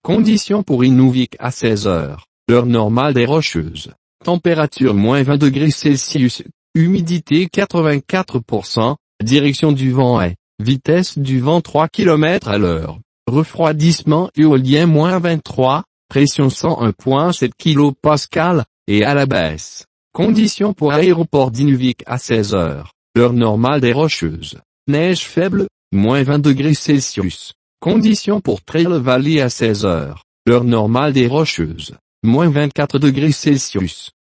Conditions pour Inuvik à 16 heures, l'heure normale des Rocheuses. Température -20°C, humidité 84%, direction du vent est, vitesse du vent 3 km à l'heure, refroidissement éolien -23, pression 101,7 kPa, et à la baisse. Conditions pour aéroport d'Inuvik à 16 heures, l'heure normale des Rocheuses. Neige faible, -20°C. Conditions pour Trail Valley à 16 heures, l'heure normale des Rocheuses. -24°C.